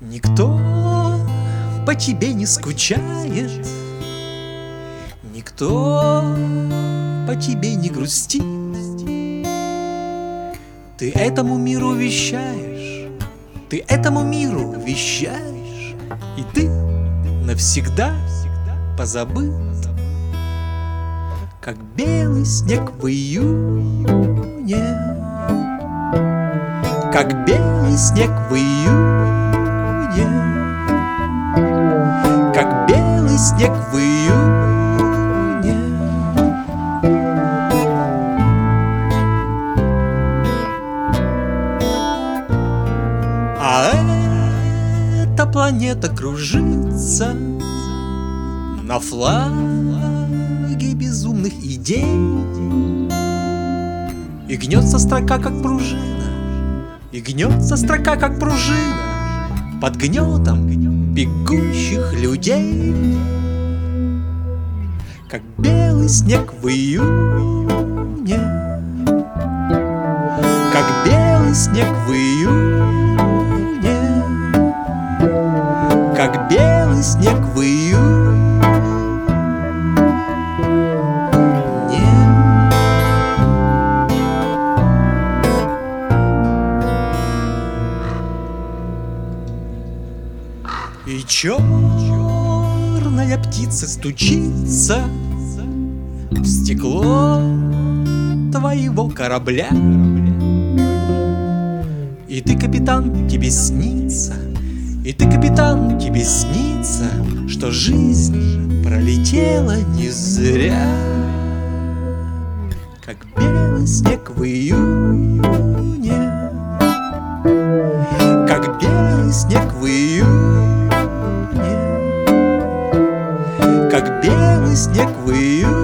Никто по тебе не скучает, никто по тебе не грустит. Ты этому миру вещаешь, ты этому миру вещаешь, и ты навсегда позабыт, как белый снег в июне, как белый снег в июне, как белый снег в июне. А эта планета кружится на флаге безумных идей, и гнется строка, как пружина, и гнется строка, как пружина, под гнетом бегущих людей, как белый снег в июне, как белый снег в июне, как белый снег в июне. И черная птица стучится в стекло твоего корабля, и ты, капитан, тебе снится, и ты, капитан, тебе снится, что жизнь пролетела не зря, как белый снег в июне, как белый снег в июне, как белый снег в июне.